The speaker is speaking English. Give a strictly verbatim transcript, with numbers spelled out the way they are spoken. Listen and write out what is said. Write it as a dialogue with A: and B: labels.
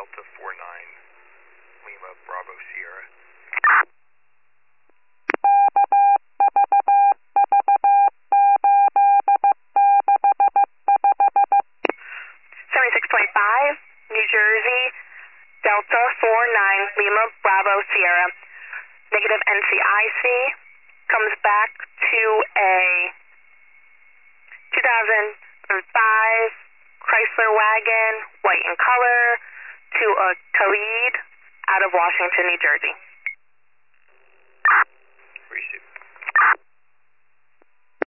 A: Delta four nine Lima Bravo Sierra.
B: seventy-six twenty-five, New Jersey, Delta four nine Lima Bravo Sierra. Negative N C I C, comes back to a two thousand five Chrysler wagon, white in color, to a Khalid out of Washington, New Jersey.
A: Receive.